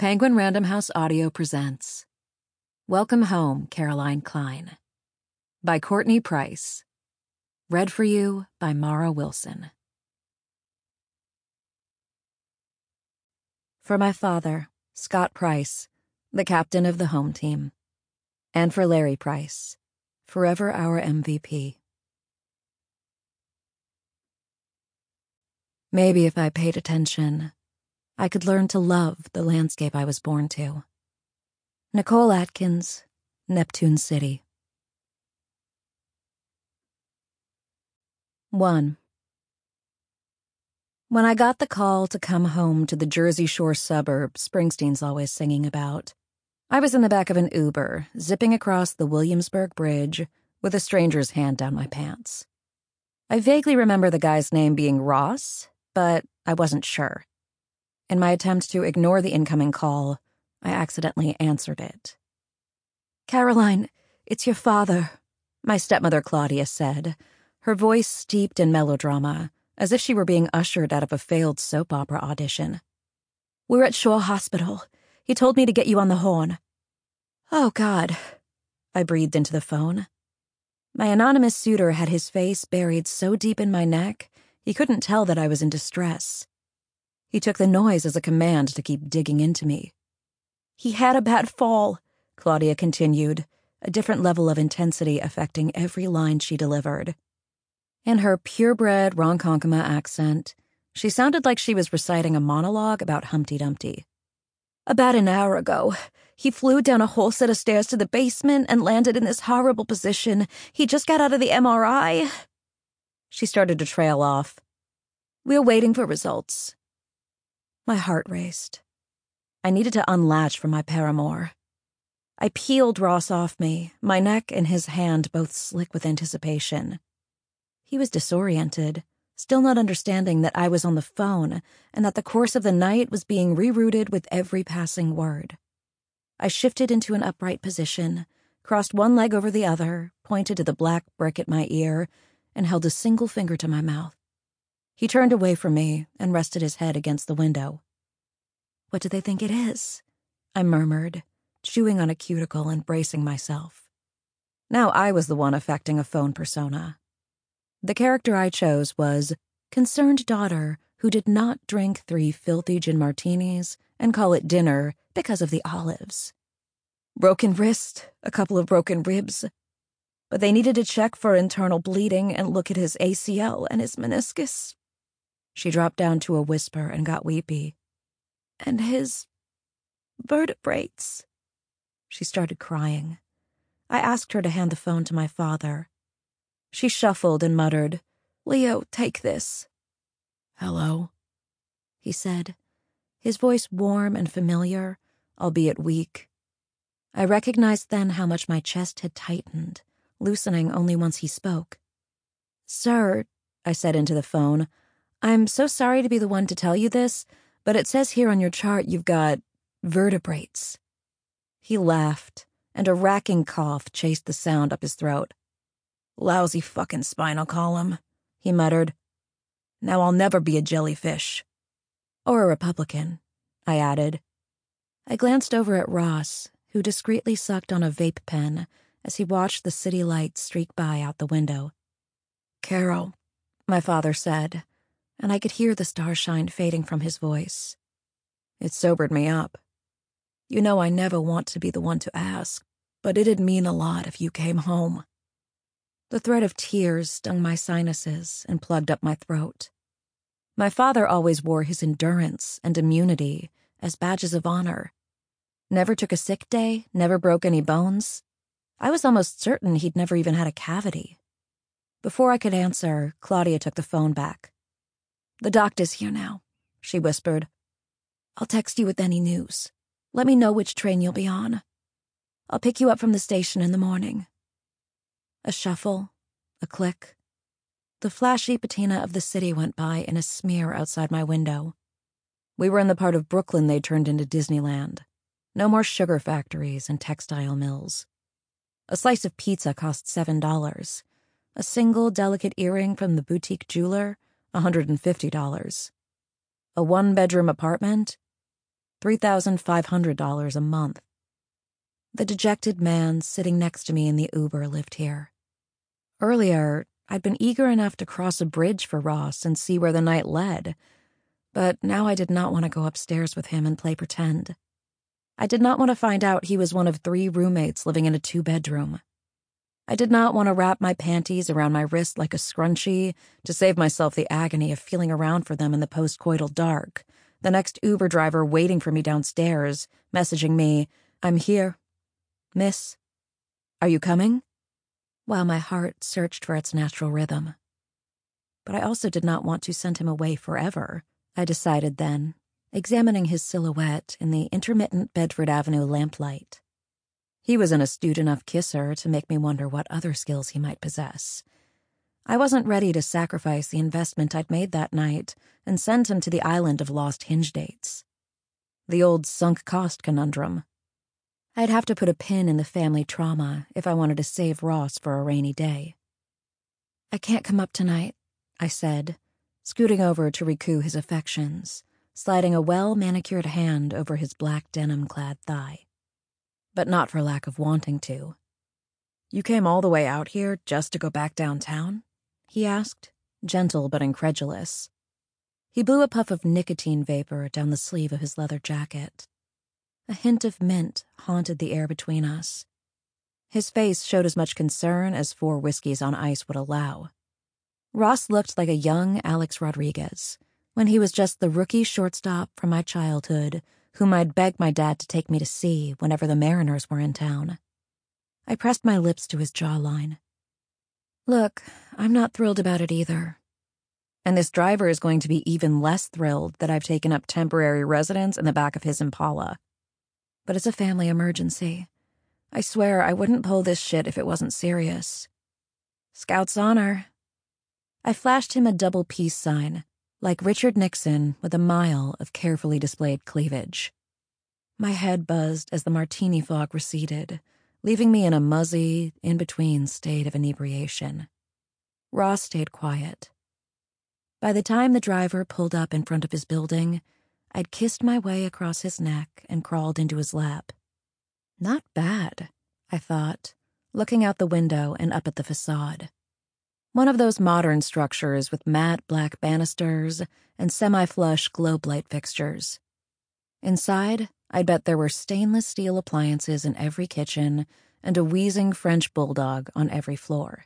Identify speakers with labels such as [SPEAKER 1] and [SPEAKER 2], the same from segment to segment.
[SPEAKER 1] Penguin Random House Audio presents Welcome Home, Caroline Klein by Courtney Price. Read for you by Mara Wilson. For my father, Scott Price, the captain of the home team. And for Larry Price, forever our MVP. Maybe if I paid attention, I could learn to love the landscape I was born to. Nicole Atkins, Neptune City. 1. When I got the call to come home to the Jersey Shore suburb Springsteen's always singing about, I was in the back of an Uber, zipping across the Williamsburg Bridge with a stranger's hand down my pants. I vaguely remember the guy's name being Ross, but I wasn't sure. In my attempt to ignore the incoming call, I accidentally answered it. "Caroline, it's your father," my stepmother Claudia said, her voice steeped in melodrama, as if she were being ushered out of a failed soap opera audition. "We're at Shore Hospital. He told me to get you on the horn." "Oh, God," I breathed into the phone. My anonymous suitor had his face buried so deep in my neck, he couldn't tell that I was in distress. He took the noise as a command to keep digging into me. "He had a bad fall," Claudia continued, a different level of intensity affecting every line she delivered. In her purebred Ronkonkoma accent, she sounded like she was reciting a monologue about Humpty Dumpty. "About an hour ago, he flew down a whole set of stairs to the basement and landed in this horrible position. He just got out of the MRI." She started to trail off. "We're waiting for results." My heart raced. I needed to unlatch from my paramour. I peeled Ross off me, my neck and his hand both slick with anticipation. He was disoriented, still not understanding that I was on the phone and that the course of the night was being rerouted with every passing word. I shifted into an upright position, crossed one leg over the other, pointed to the black brick at my ear, and held a single finger to my mouth. He turned away from me and rested his head against the window. "What do they think it is?" I murmured, chewing on a cuticle and bracing myself. Now I was the one affecting a phone persona. The character I chose was concerned daughter who did not drink 3 filthy gin martinis and call it dinner because of the olives. Broken wrist, a couple of broken ribs. But they needed to check for internal bleeding and look at his ACL and his meniscus. She dropped down to a whisper and got weepy. "And his vertebrates." She started crying. I asked her to hand the phone to my father. She shuffled and muttered, "Leo, take this." "Hello," he said, his voice warm and familiar, albeit weak. I recognized then how much my chest had tightened, loosening only once he spoke. "Sir," I said into the phone, "I'm so sorry to be the one to tell you this, but it says here on your chart you've got vertebrates." He laughed, and a racking cough chased the sound up his throat. "Lousy fucking spinal column," he muttered. "Now I'll never be a jellyfish." "Or a Republican," I added. I glanced over at Ross, who discreetly sucked on a vape pen as he watched the city lights streak by out the window. "Carol," my father said, and I could hear the starshine fading from his voice. It sobered me up. "You know I never want to be the one to ask, but it'd mean a lot if you came home." The threat of tears stung my sinuses and plugged up my throat. My father always wore his endurance and immunity as badges of honor. Never took a sick day, never broke any bones. I was almost certain he'd never even had a cavity. Before I could answer, Claudia took the phone back. "The doctor's here now," she whispered. "I'll text you with any news. Let me know which train you'll be on. I'll pick you up from the station in the morning." A shuffle, a click. The flashy patina of the city went by in a smear outside my window. We were in the part of Brooklyn they turned into Disneyland. No more sugar factories and textile mills. A slice of pizza cost $7. A single delicate earring from the boutique jeweler, $150. A one-bedroom apartment, $3,500 a month. The dejected man sitting next to me in the Uber lived here. Earlier, I'd been eager enough to cross a bridge for Ross and see where the night led, but now I did not want to go upstairs with him and play pretend. I did not want to find out he was one of 3 roommates living in a 2-bedroom. I did not want to wrap my panties around my wrist like a scrunchie to save myself the agony of feeling around for them in the post-coital dark, the next Uber driver waiting for me downstairs, messaging me, "I'm here. Miss, are you coming?" while my heart searched for its natural rhythm. But I also did not want to send him away forever, I decided then, examining his silhouette in the intermittent Bedford Avenue lamplight. He was an astute enough kisser to make me wonder what other skills he might possess. I wasn't ready to sacrifice the investment I'd made that night and send him to the island of lost hinge dates. The old sunk cost conundrum. I'd have to put a pin in the family trauma if I wanted to save Ross for a rainy day. "I can't come up tonight," I said, scooting over to recoup his affections, sliding a well-manicured hand over his black denim-clad thigh. But not for lack of wanting to. "You came all the way out here just to go back downtown?" he asked, gentle but incredulous. He blew a puff of nicotine vapor down the sleeve of his leather jacket. A hint of mint haunted the air between us. His face showed as much concern as 4 whiskeys on ice would allow. Ross looked like a young Alex Rodriguez, when he was just the rookie shortstop from my childhood, whom I'd begged my dad to take me to see whenever the Mariners were in town. I pressed my lips to his jawline. "Look, I'm not thrilled about it either. And this driver is going to be even less thrilled that I've taken up temporary residence in the back of his Impala. But it's a family emergency. I swear I wouldn't pull this shit if it wasn't serious. Scout's honor." I flashed him a double peace sign, like Richard Nixon with a mile of carefully displayed cleavage. My head buzzed as the martini fog receded, leaving me in a muzzy, in-between state of inebriation. Ross stayed quiet. By the time the driver pulled up in front of his building, I'd kissed my way across his neck and crawled into his lap. Not bad, I thought, looking out the window and up at the facade. One of those modern structures with matte black banisters and semi-flush globe light fixtures. Inside, I'd bet there were stainless steel appliances in every kitchen and a wheezing French bulldog on every floor.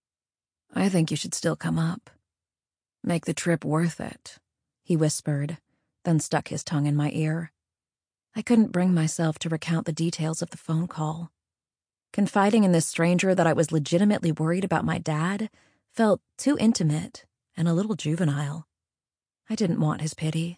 [SPEAKER 1] "I think you should still come up. Make the trip worth it," he whispered, then stuck his tongue in my ear. I couldn't bring myself to recount the details of the phone call. Confiding in this stranger that I was legitimately worried about my dad felt too intimate and a little juvenile. I didn't want his pity.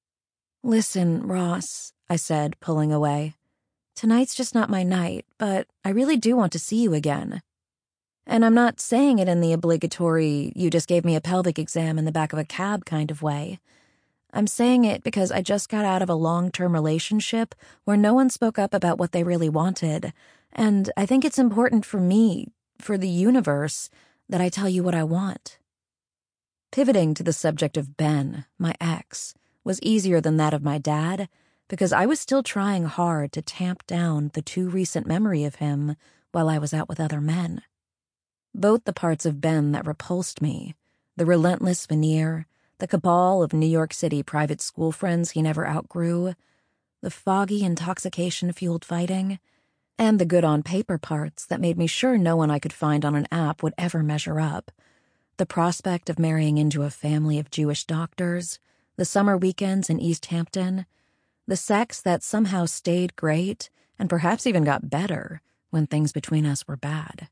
[SPEAKER 1] "Listen, Ross," I said, pulling away. "Tonight's just not my night, but I really do want to see you again. And I'm not saying it in the obligatory, you just gave me a pelvic exam in the back of a cab kind of way. I'm saying it because I just got out of a long-term relationship where no one spoke up about what they really wanted, and I think it's important for me, for the universe, that I tell you what I want." Pivoting to the subject of Ben, my ex, was easier than that of my dad, because I was still trying hard to tamp down the too recent memory of him while I was out with other men. Both the parts of Ben that repulsed me, the relentless veneer, the cabal of New York City private school friends he never outgrew, the foggy intoxication-fueled fighting, and the good-on-paper parts that made me sure no one I could find on an app would ever measure up, the prospect of marrying into a family of Jewish doctors, the summer weekends in East Hampton, the sex that somehow stayed great and perhaps even got better when things between us were bad.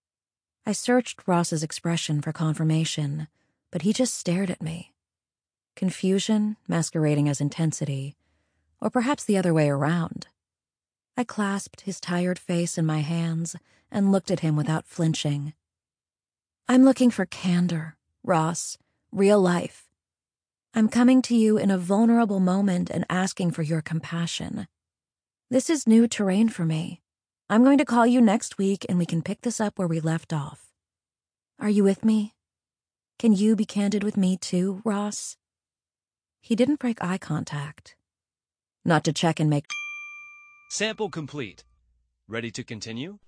[SPEAKER 1] I searched Ross's expression for confirmation, but he just stared at me. Confusion masquerading as intensity, or perhaps the other way around. I clasped his tired face in my hands and looked at him without flinching. "I'm looking for candor, Ross, real life. I'm coming to you in a vulnerable moment and asking for your compassion. This is new terrain for me. I'm going to call you next week and we can pick this up where we left off. Are you with me? Can you be candid with me too, Ross?" He didn't break eye contact. not to check and make.
[SPEAKER 2] Sample complete. Ready to continue?